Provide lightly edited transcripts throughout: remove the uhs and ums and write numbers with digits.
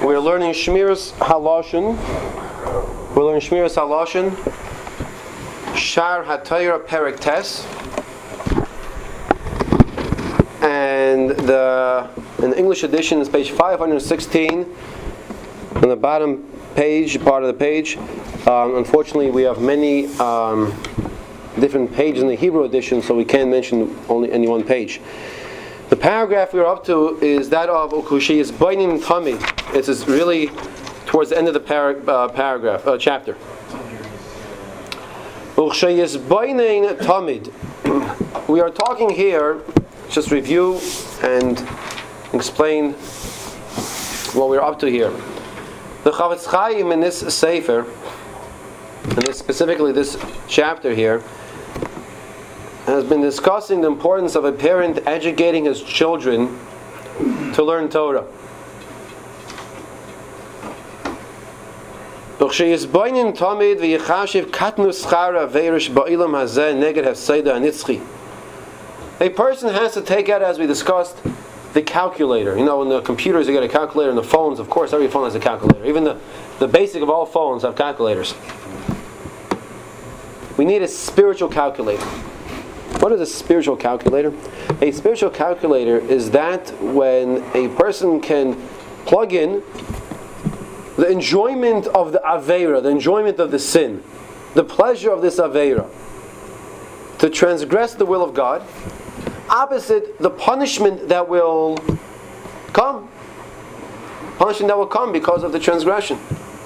We're learning Shmiras Haloshin. We're learning Shmiras Haloshin. Shar HaTorah Perek Tes. And in the English edition is page 516. On the bottom page, part of the page. Unfortunately, we have many different pages in the Hebrew edition, so we can't mention only any one page. The paragraph we're up to is that of Ukushiyas Bainim Tamid. This is really towards the end of the chapter. Ukushiyas Bainim Tamid. We are talking here, just review and explain what we're up to here. The Chavetz Chaim in this Sefer, and specifically this chapter here, has been discussing the importance of a parent educating his children to learn Torah. A person has to take out, as we discussed, the calculator. You know, in the computers you get a calculator, in the phones, of course, every phone has a calculator. Even the basic of all phones have calculators. We need a spiritual calculator. What is a spiritual calculator? A spiritual calculator is that when a person can plug in the enjoyment of the Aveira, the enjoyment of the sin, the pleasure of this Aveira, to transgress the will of God, opposite the punishment that will come. Punishment that will come because of the transgression.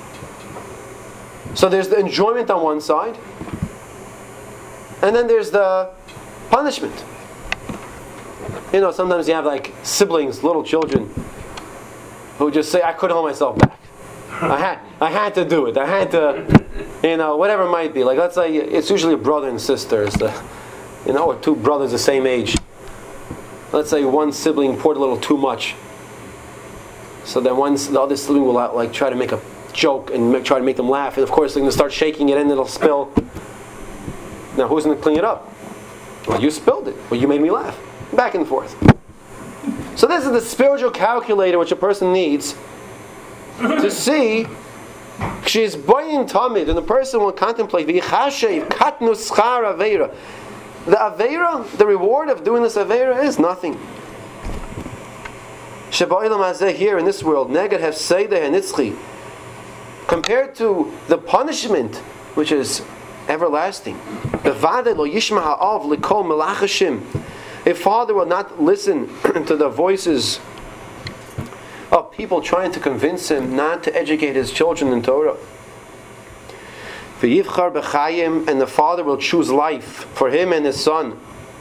So there's the enjoyment on one side, and then there's the punishment. You know, sometimes you have like siblings, little children, who just say, I couldn't hold myself back. I had to do it. I had to, whatever it might be. Like, let's say it's usually a brother and sister, or two brothers the same age. Let's say one sibling poured a little too much. So then the other sibling will like try to make a joke and try to make them laugh. And of course they're going to start shaking it and it'll spill. Now who's going to clean it up? Well, you spilled it. Well, you made me laugh. Back and forth. So this is the spiritual calculator which a person needs to see. She's boiling tamid, and the person will contemplate the Aveira, the reward of doing this Aveira is nothing. Here in this world, compared to the punishment which is everlasting. A father will not listen to the voices of people trying to convince him not to educate his children in Torah. And the father will choose life for him and his son,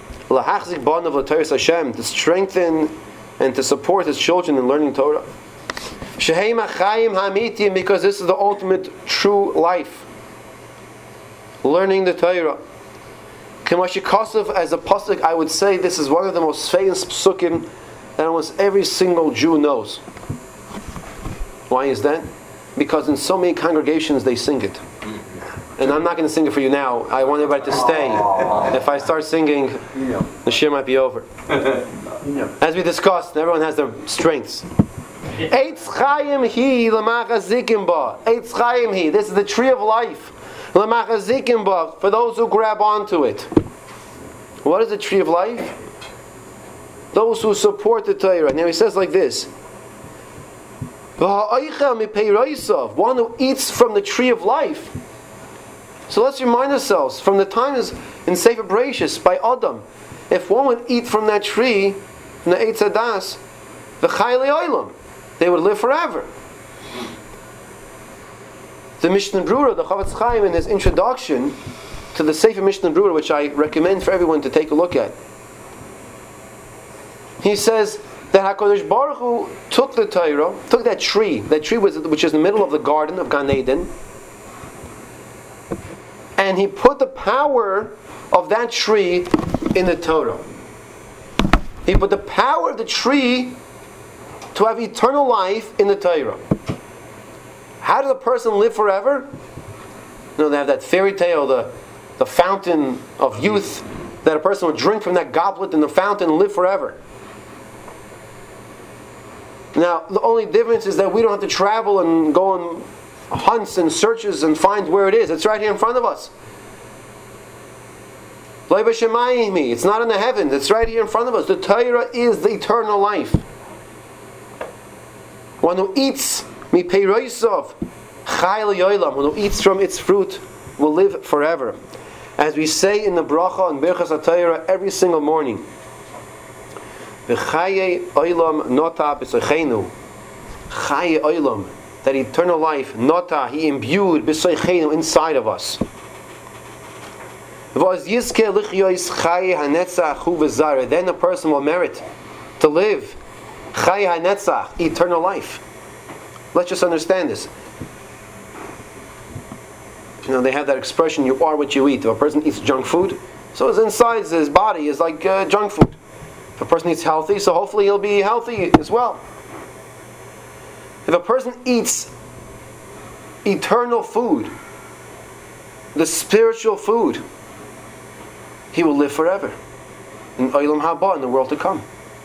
to strengthen and to support his children in learning Torah. Because this is the ultimate true life, learning the Torah. As a pasuk, I would say this is one of the most famous psukim that almost every single Jew knows. Why is that? Because in so many congregations they sing it. And I'm not going to sing it for you now. I want everybody to stay. If I start singing, the shir might be over. As we discussed, everyone has their strengths. Eitz Chaim hi l'machazikim ba. Eitz Chaim hi. This is the tree of life. L'machazikim ba. For those who grab onto it. What is the tree of life? Those who support the Torah. Now he says like this. One who eats from the tree of life. So let's remind ourselves, from the times in Sefer Bereshis by Adam, if one would eat from that tree, from the Eitz Hadas, the Chayei Olam, they would live forever. The Mishnah Brura, the Chavetz Chaim, in his introduction to the Sefer Mishnah Brura, which I recommend for everyone to take a look at, he says that HaKadosh Baruch Hu took the Torah, took that tree which is in the middle of the garden of Gan Eden, and he put the power of that tree in the Torah. He put the power of the tree to have eternal life in the Torah. How does a person live forever? They have that fairy tale, the fountain of youth, that a person would drink from that goblet in the fountain and live forever. Now, the only difference is that we don't have to travel and go on hunts and searches and find where it is. It's right here in front of us. It's not in the heavens. It's right here in front of us. The Torah is the eternal life. One who eats one who eats from its fruit will live forever. As we say in the bracha and Birchas HaTorah every single morning. Chaye olam, that eternal life, nota, he imbued inside of us. Then a person will merit to live eternal life. Let's just understand this. They have that expression, you are what you eat. If a person eats junk food, so his insides, his body is like junk food. If a person eats healthy, so hopefully he'll be healthy as well. If a person eats eternal food, the spiritual food, he will live forever in Olam Haba, in the world to come.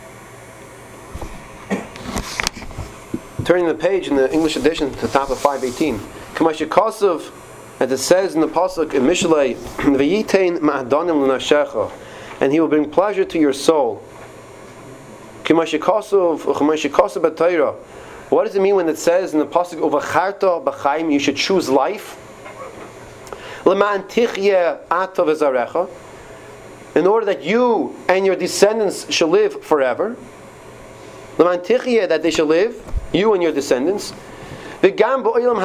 Turning the page in the English edition to the top of 518. Kamashikosov, as it says in the pasuk in Mishlei, V'yitein ma'adonim l'nafshecha, and he will bring pleasure to your soul. Kamashikosov b'Torah. What does it mean when it says in the pasuk Uvacharta b'chaim, you should choose life? L'ma'an tichye ata v'zarecha, in order that you and your descendants shall live forever. L'ma'an tichye, that they shall live, you and your descendants. Here in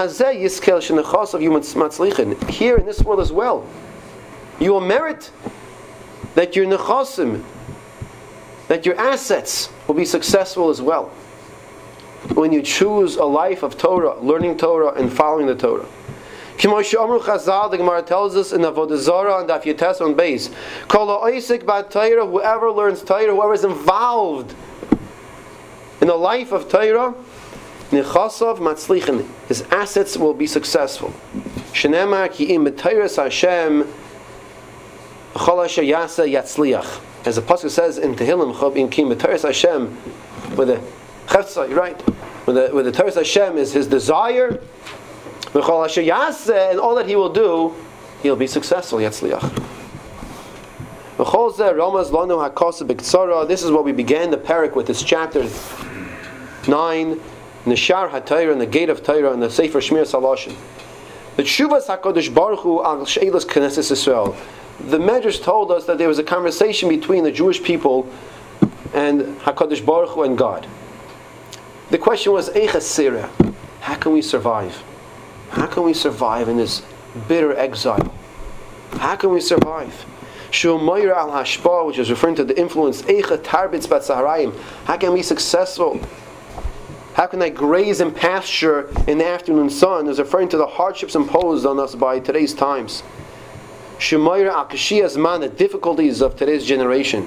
this world as well, you will merit that your nechasim, that your assets will be successful as well when you choose a life of Torah, learning Torah and following the Torah. The Gemara tells us in Avodah Zarah and Daf Yotes on Beis, whoever learns Torah, whoever is involved in the life of Torah, Nechasav matzlichen, his assets will be successful. Shenemar ki im b'Torahs Hashem chol asher yasa yatzliach. As the pasuk says in Tehillim, Chob in ki b'Torahs Hashem, with the chefza, right? With the Torahs Hashem is his desire. V'chol asher yasa, and all that he will do, he'll be successful. Yatzliach. V'chol zeh Ramaz lanu hakosa b'ktsara. This is what we began the parak with. This chapter 9. In the Shar HaTorah, in the gate of Torah, in the Sefer Shmir Saloshin. The Tshuvas HaKadosh Baruch Hu al Sheilas Knesset Yisrael. The Medrash told us that there was a conversation between the Jewish people and HaKadosh Baruch Hu and God. The question was, Eichas Sirah, how can we survive? How can we survive in this bitter exile? How can we survive? Shumayr al Hashpa, which is referring to the influence, Eicha Tarbitz Bat Saharayim. How can we be successful? How can I graze in pasture in the afternoon sun? Is referring to the hardships imposed on us by today's times. Shemayr al Kashiyas Man, the difficulties of today's generation.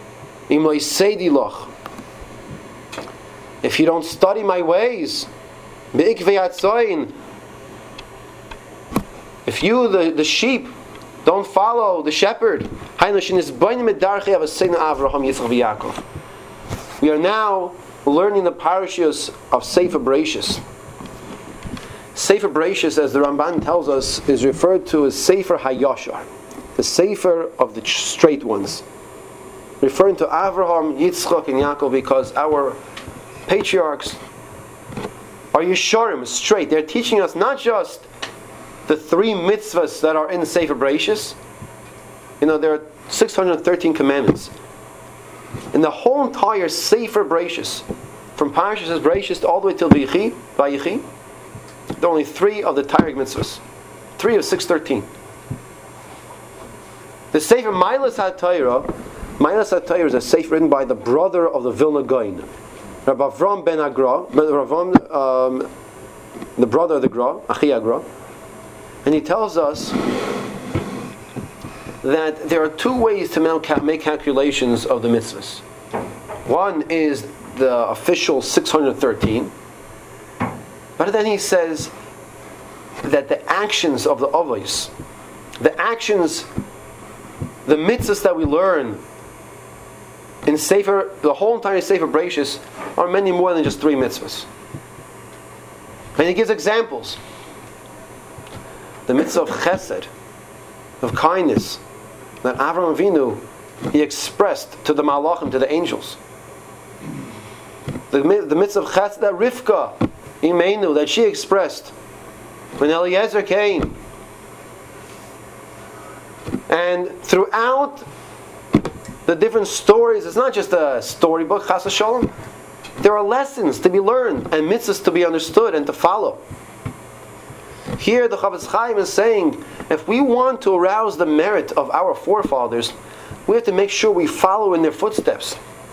If you don't study my ways, if you, the sheep, don't follow the shepherd, we are now learning the parashas of Sefer Bereishis. Sefer Bereishis, as the Ramban tells us, is referred to as Sefer HaYashar, the Sefer of the straight ones, referring to Avraham, Yitzchak, and Yaakov, because our patriarchs are Yesharim, straight. They're teaching us not just the 3 mitzvahs that are in the Sefer Bereishis. There are 613 commandments. In the whole entire Sefer Bereishis, from Parashas Bereishis all the way till Vayichi, there are only 3 of the Taryag mitzvahs. 3 of 613. The Sefer Mailas HaTorah is a sefer written by the brother of the Vilna Gaon, Rabbi Avram ben Agra, the brother of the Gra, Achi Agra, and he tells us that there are 2 ways to make calculations of the mitzvahs. One is the official 613, but then he says that the actions of the avos, the mitzvahs that we learn in the whole entire Sefer Bereishis, are many more than just 3 mitzvahs. And he gives examples. The mitzvah of chesed, of kindness, that Avraham Avinu, he expressed to the malachim, to the angels. The mitzvah of chesed that Rivka, Imenu, that she expressed when Eliezer came. And throughout the different stories, it's not just a storybook, chas v'sholom. There are lessons to be learned and mitzvahs to be understood and to follow. Here the Chofetz Chaim is saying, if we want to arouse the merit of our forefathers, we have to make sure we follow in their footsteps.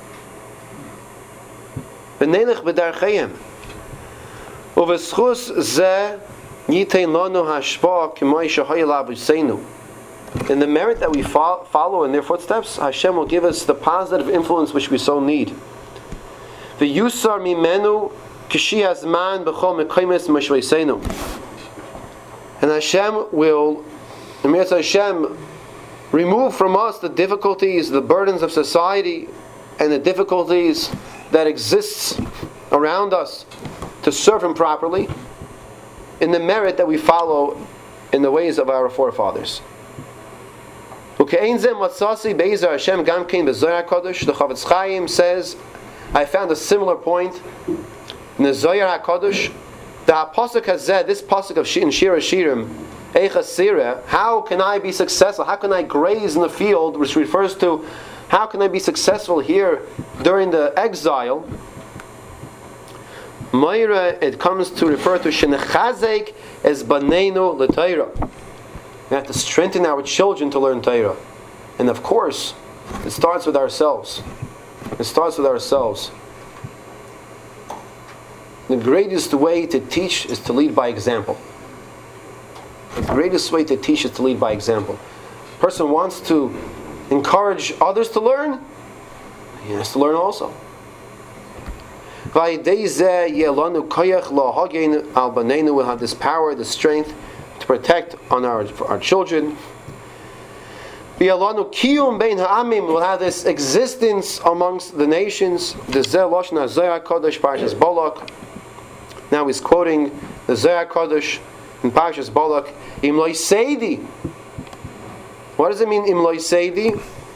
V'nelech b'darcheihem. Uveschus zeh yitein lanu hashpah k'may shehaya l'avosenu. In the merit that we follow in their footsteps, Hashem will give us the positive influence which we so need. V'yusar mimenu k'shi hazman b'chol mekaymes mashveisenu. And Hashem will, Hashem, remove from us the difficulties, the burdens of society, and the difficulties that exists around us to serve Him properly in the merit that we follow in the ways of our forefathers. The Chofetz Chaim says, I found a similar point in the Zohar HaKadosh. The pasuk hazeh, this pasuk of in Shir HaShirim, Eicha Sireh, how can I be successful? How can I graze in the field? Which refers to how can I be successful here during the exile? Moira, it comes to refer to Shenechazek as Baneinu L'Torah. We have to strengthen our children to learn Torah. And of course, it starts with ourselves. It starts with ourselves. The greatest way to teach is to lead by example. The greatest way to teach is to lead by example. A person wants to encourage others to learn, he has to learn also. We'll have this power, this strength to protect on our children. We'll have this existence amongst the nations. Now he's quoting the Zohar Kodesh in Parshas Balak. Im lo seidi. What does it mean, Im lo seidi?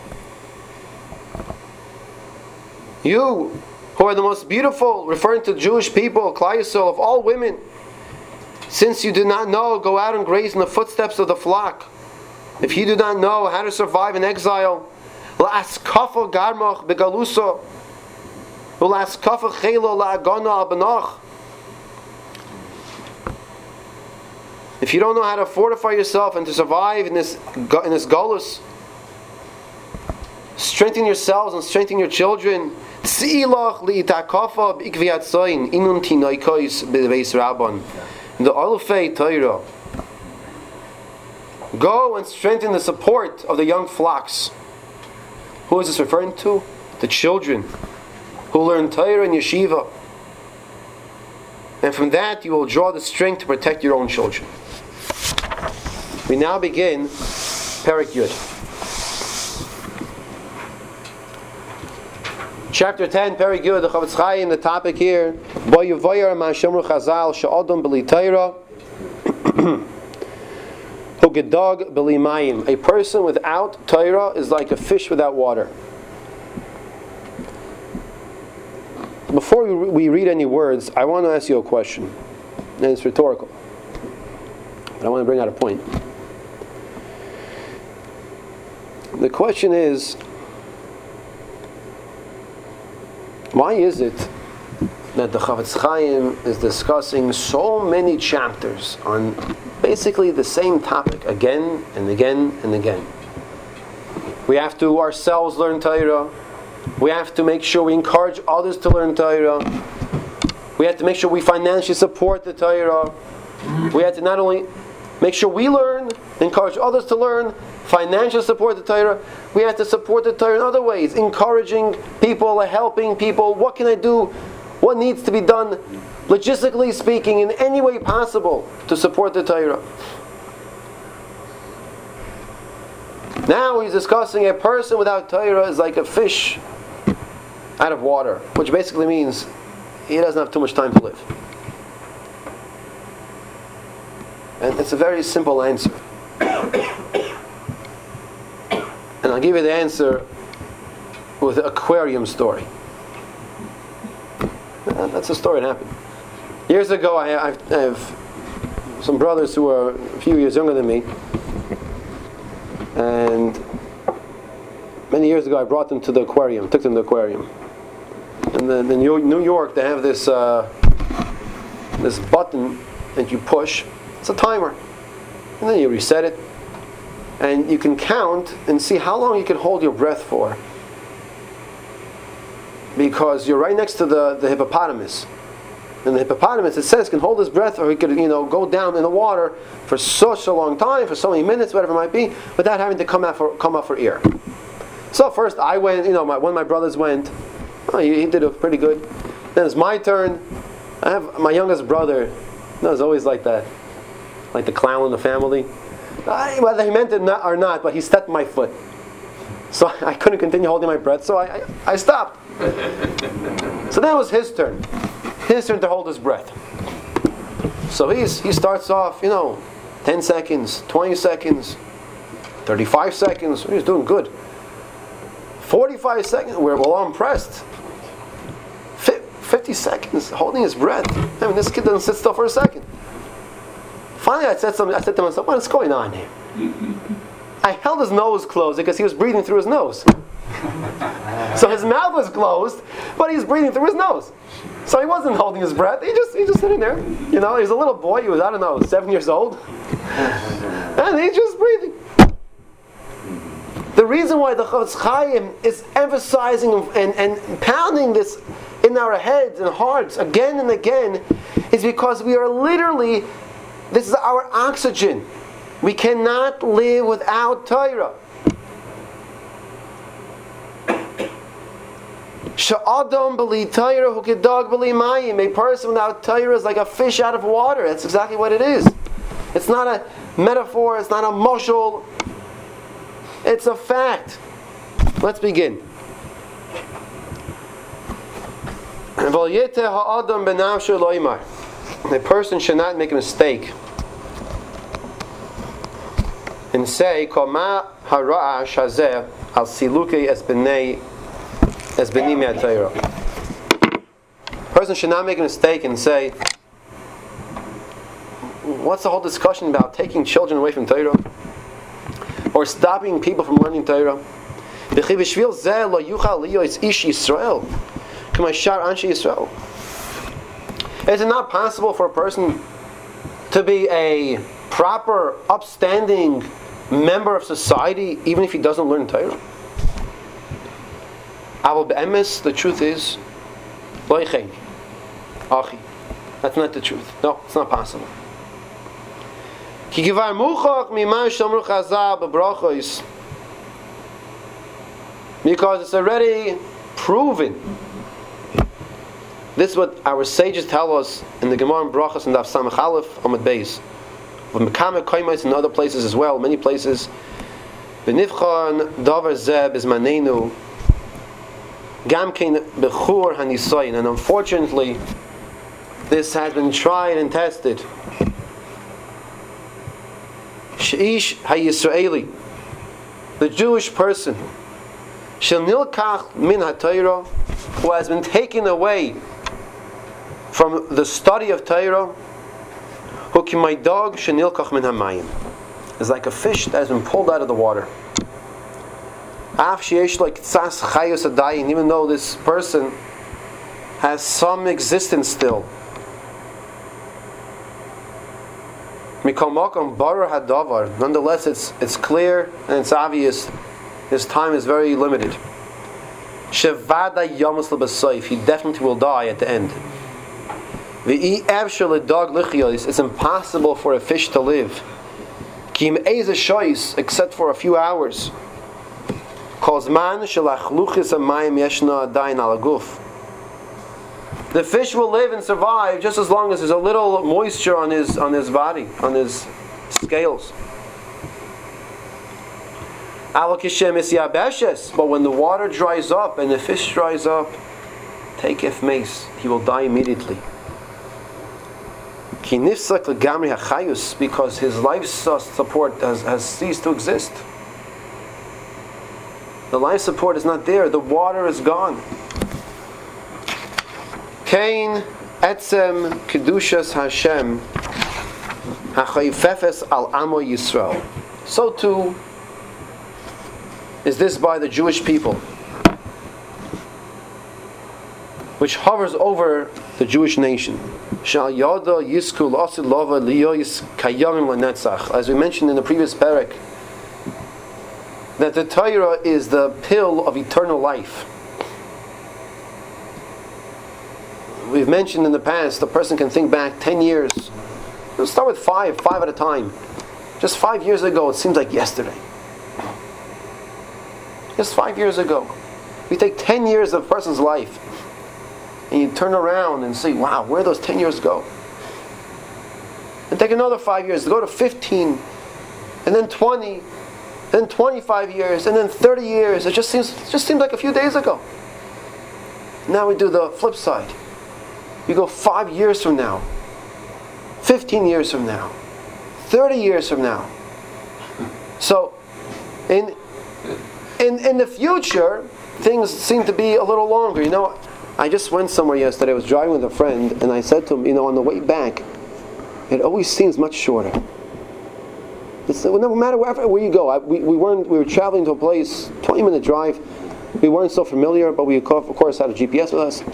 You, who are the most beautiful, referring to Jewish people, Klal Yisrael, of all women, since you do not know, go out and graze in the footsteps of the flock. If you do not know how to survive in exile, la'askafa garmach begaluso, la'askafa chelo la'agana al-banach. If you don't know how to fortify yourself and to survive in this galus, strengthen yourselves and strengthen your children. Tzilach li'itakafa b'ikviyat zoyin inun tinoikois b'veis rabban. The Alufei Torah. Go and strengthen the support of the young flocks. Who is this referring to? The children who learn Torah and Yeshiva. And from that you will draw the strength to protect your own children. We now begin Perek Yud. Chapter 10, Perek Yud, the Chofetz Chaim, the topic here, Bo Yavoyer Ma Shomru Chazal She'odom B'li Torah Hugedog B'li Mayim. A person without Torah is like a fish without water. Before we read any words, I want to ask you a question, and it's rhetorical, but I want to bring out a point. The question is, why is it that the Chofetz Chaim is discussing so many chapters on basically the same topic again and again and again? We have to ourselves learn Torah. We have to make sure we encourage others to learn Torah. We have to make sure we financially support the Torah. We have to not only make sure we learn, encourage others to learn, financially support the Torah. We have to support the Torah in other ways, encouraging people, helping people. What can I do? What needs to be done, logistically speaking, in any way possible to support the Torah? Now he's discussing a person without Torah is like a fish out of water, which basically means he doesn't have too much time to live. And it's a very simple answer. And I'll give you the answer with an aquarium story. That's a story that happened. Years ago, I have some brothers who are a few years younger than me. And many years ago, I brought them to the aquarium, took them to the aquarium. And then in New York, they have this button that you push. It's a timer. And then you reset it. And you can count and see how long you can hold your breath for. Because you're right next to the hippopotamus. And the hippopotamus, it says, can hold his breath, or he could, go down in the water for such a long time, for so many minutes, whatever it might be, without having to come up for air. So first I went, one of my brothers went. Oh, he did it pretty good. Then it's my turn. I have my youngest brother. It's always like that, like the clown in the family. Whether he meant it or not, but he stepped my foot. So I couldn't continue holding my breath, so I stopped. So then it was his turn. His turn to hold his breath. So he starts off, 10 seconds, 20 seconds, 35 seconds. He's doing good. 45 seconds, we're all impressed. 50 seconds, holding his breath. I mean, this kid doesn't sit still for a second. Finally, I said to myself, what is going on here? I held his nose closed because he was breathing through his nose. So his mouth was closed, but he was breathing through his nose. So he wasn't holding his breath. He just sitting there. He was a little boy. He was, 7 years old. And he's just breathing. The reason why the Chofetz Chaim is emphasizing and pounding this in our heads and hearts again and again is because we are literally, this is our oxygen. We cannot live without Torah. Sha'adam b'li Torah hu kedog b'li mayim. A person without Torah is like a fish out of water. That's exactly what it is. It's not a metaphor. It's not a moshul. It's a fact. Let's begin. A person should not make a mistake and say, "Kama hara'ash hazeh al siluki es b'nei me'atayra." A person should not make a mistake and say, "What's the whole discussion about taking children away from Torah or stopping people from learning Torah?" Is it not possible for a person to be a proper, upstanding member of society even if he doesn't learn Torah? The truth is, that's not the truth. No, it's not possible. Because it's already proven. This is what our sages tell us in the Gemara and Brachos and Daf Samach Aleph Amud Beis. With Mekamek Koimos in other places as well, many places. V'nivchan davar zeh bizmanenu gam kein bechur hanisoyin. And unfortunately, this has been tried and tested. Sheish hayisraeli, the Jewish person, shel nilkach min haTorah, who has been taken away from the study of Torah, who kimaydog shenilkach min hamayim, is like a fish that has been pulled out of the water. Af sheyesh lo ktsas chayos adayin, even though this person has some existence still. Mikol makom barar hadavar. Nonetheless, it's clear and it's obvious. His time is very limited. Shevada yamus lebasayif. He definitely will die at the end. V'i evshel ledog lichiyos. It's impossible for a fish to live. Kim eze shoyis, except for a few hours. Kozman shelachluchis amayim yeshna adayin ala guf. The fish will live and survive just as long as there's a little moisture on his body, on his scales. But when the water dries up and the fish dries up, taketh mace, he will die immediately. Ki nifsak legamri hachayus, because his life support has ceased to exist. The life support is not there. The water is gone. Kain etzem kedushas Hashem hachayfefes al amo Yisrael. So too is this by the Jewish people, which hovers over the Jewish nation. Shal yada yisku lasid lava liyois kayamim lenetzach. As we mentioned in the previous parak, that the Torah is the pill of eternal life. We've mentioned in the past, the person can think back 10 years. We'll start with five at a time. Just 5 years ago, it seems like yesterday. Just 5 years ago. You take 10 years of a person's life, and you turn around and say, wow, where those 10 years go? And take another 5 years, go to 15, and then 20, then 25 years, and then 30 years. It just seems like a few days ago. Now we do the flip side. You go 5 years from now, 15 years from now, 30 years from now. So, in the future, things seem to be a little longer. You know, I just went somewhere yesterday. I was driving with a friend, and I said to him, on the way back, it always seems much shorter. No matter where you go. We were traveling to a place, 20-minute drive. We weren't so familiar, but we of course had a GPS with us.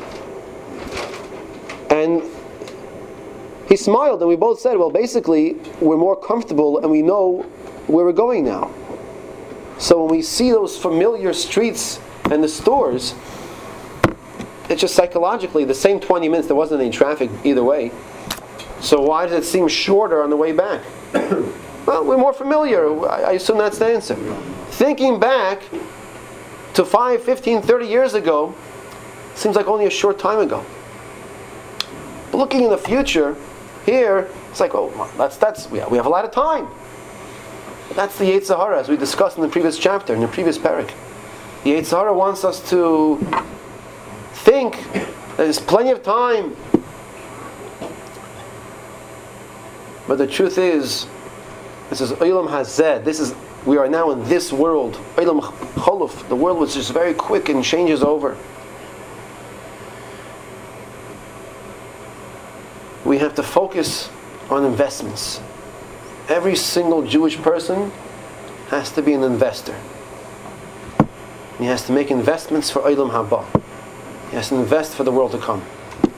And he smiled, and we both said, well, basically, we're more comfortable and we know where we're going now. So when we see those familiar streets and the stores, it's just psychologically the same 20 minutes. There wasn't any traffic either way. So why does it seem shorter on the way back? Well, we're more familiar. I assume that's the answer. Thinking back to 5, 15, 30 years ago seems like only a short time ago. But looking in the future, here, it's like, oh, we have a lot of time. But that's the Yetzer Hara, as we discussed in the previous chapter, in the previous parak. The Yetzer Hara wants us to think that there's plenty of time. But the truth is, this is Olam Hazeh. We are now in this world. Olam Choluf, the world which is very quick and changes over. We have to focus on investments. Every single Jewish person has to be an investor. He has to make investments for Olam Haba. He has to invest for the world to come.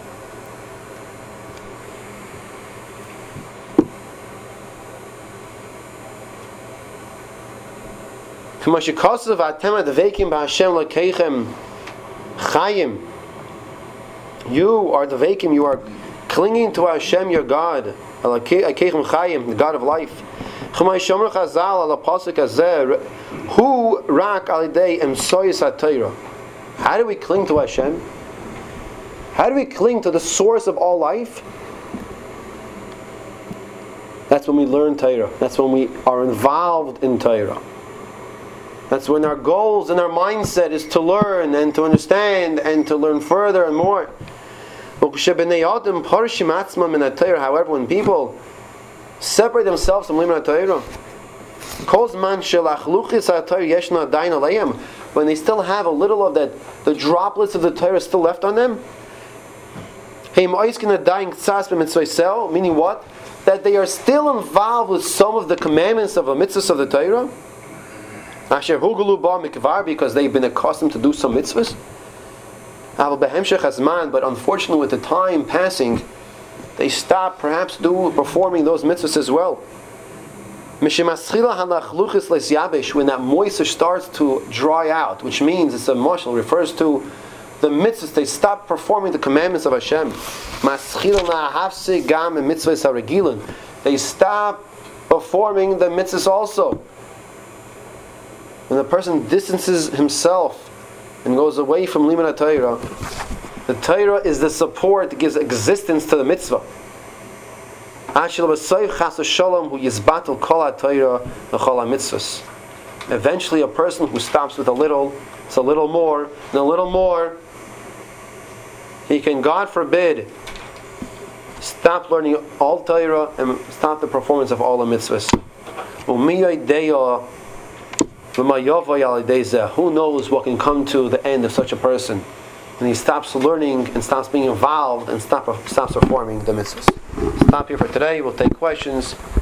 You are the Vakim, you are clinging to Hashem, your God, the God of life. How do we cling to Hashem? How do we cling to the source of all life? That's when we learn Torah. That's when we are involved in Torah. That's when our goals and our mindset is to learn and to understand and to learn further and more. However, when people separate themselves from Limud Torah, when they still have a little of that, the droplets of the Torah still left on them, meaning what? That they are still involved with some of the commandments of the mitzvahs of the Torah, because they've been accustomed to do some mitzvahs. But unfortunately, with the time passing, they stop perhaps performing those mitzvahs as well. When that moisture starts to dry out, which means it's a mashal, refers to the mitzvahs, they stop performing the commandments of Hashem. They stop performing the mitzvahs also. When the person distances himself and goes away from Limud Torah, the Torah is the support that gives existence to the mitzvah. Eventually, a person who stops with a little, it's a little more, and a little more, he can, God forbid, stop learning all Torah and stop the performance of all the mitzvahs. Who knows what can come to the end of such a person when he stops learning and stops being involved and stops performing the mitzvahs. Stop here for today. We'll take questions.